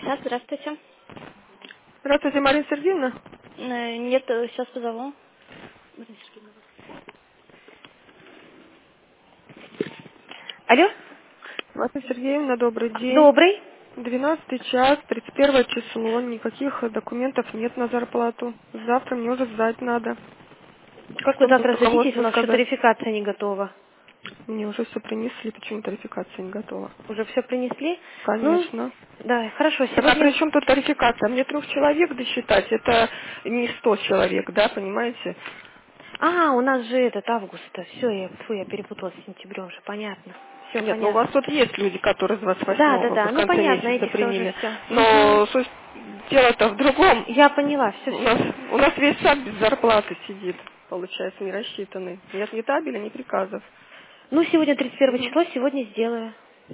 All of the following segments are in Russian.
Да, здравствуйте. Здравствуйте, Марина Сергеевна. Нет, сейчас позову. Алло? Марина Сергеевна, добрый день. Добрый. 12 час, 31 число. Никаких документов нет на зарплату. Завтра мне уже сдать надо. Как вы Что мне завтра садитесь? У руководство нас еще сказать? тарификация не готова. Мне уже все принесли, почему тарификация не готова? Уже все принесли? Ну, Конечно. да, хорошо, Так а при сегодня... чем тут тарификация? Мне 3 человек досчитать, это не 100 человек, да, понимаете? А, у нас же этот август. Все, я перепутала с сентябрем уже, понятно. Все Нет, ну у вас понятно. тут есть люди, которые с Да, 28-го да, в да, ну конце понятно, месяца этих-то уже приняли. все. Но суть дело-то в другом. Я поняла, все, У все. нас весь сад без зарплаты сидит, получается, не рассчитанный. Нет ни табеля, ни приказов. Ну, сегодня 31 Мгм. число, сегодня сделаю.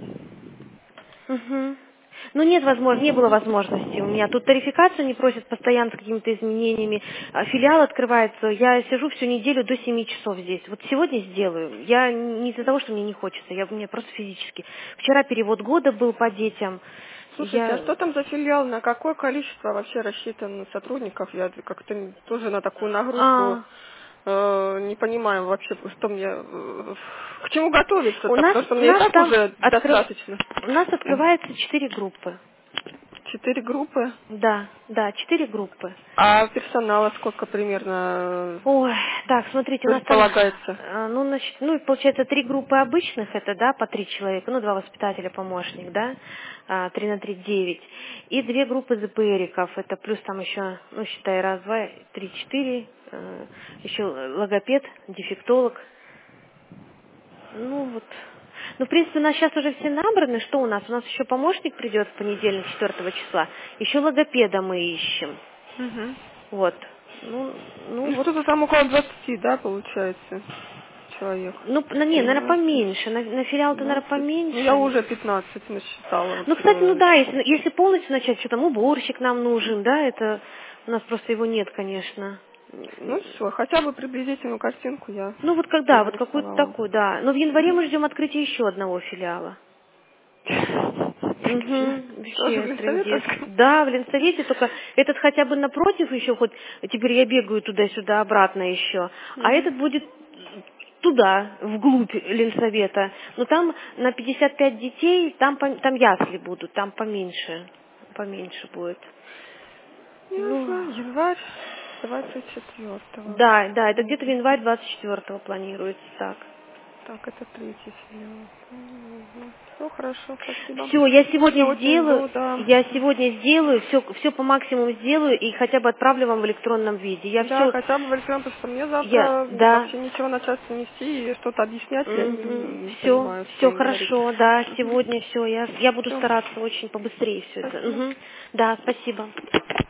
Угу. Ну, нет не было возможности. У меня тут тарификацию не просят постоянно с какими-то изменениями. Филиал открывается. Я сижу всю неделю до 7 часов здесь. Вот сегодня сделаю. Я не из-за того, что мне не хочется. Мне просто физически. Вчера перевод года был по детям. Слушайте, а Я... что там за филиал? На какое количество вообще рассчитано сотрудников? Я как-то тоже на такую нагрузку А, не понимаю вообще, что мне... к чему готовиться-то? у нас, Потому что у мне и нас так там уже достаточно. у нас открывается 4 группы. 4 группы. Да, да, 4 группы. А персонала сколько примерно Ой, так, смотрите, у нас там, предполагается? ну, значит, ну, получается, 3 группы обычных, это, да, по 3 человека, ну, 2 воспитателя, помощник, да, 3 на 3 9, и 2 группы ЗПРиков, это плюс там еще, ну, считай, раз, два, три, четыре, еще логопед, дефектолог, ну, вот. Ну, в принципе, у нас сейчас уже все набраны, что у нас? У нас еще помощник придет в понедельник, 4 числа, еще логопеда мы ищем, Мгм. вот. Ну, Ну вот. что-то там около 20, да, получается, человек. Ну, не, наверное, 13, поменьше. На филиал-то, наверное, 15. Ну я поменьше. уже 15 насчитала. Вот, Ну, кстати, ну да, если полностью начать, что там уборщик нам нужен, да, это у нас просто его нет, конечно. ну все, хотя бы приблизительную картинку я Ну, вот когда, вот какую-то нарисовала. такую, да. Но в январе мы ждем открытия еще одного филиала. Угу, Тоже в вообще трындец. Ленсоветовском? Да, в Ленсовете, только этот хотя бы напротив еще, хоть теперь я бегаю туда-сюда, обратно еще, а Мгм. этот будет туда, вглубь Ленсовета. Но там на 55 детей, там ясли будут, там поменьше будет. Ну, Ясно, январь 24-го. да, да, это где-то в январь 24-го планируется так. Так, это третий филиал. Все хорошо, спасибо. Все, я Сегодня сегодня очень сделаю, жду, да. все по максимуму сделаю и хотя бы отправлю вам в электронном виде. Я Да, все, хотя бы в электронном, потому что мне завтра да, вообще ничего начальству нести и что-то объяснять я не понимаю, что все им говорить. хорошо, да, сегодня все, я буду Все, стараться очень побыстрее все это. спасибо. Да, спасибо.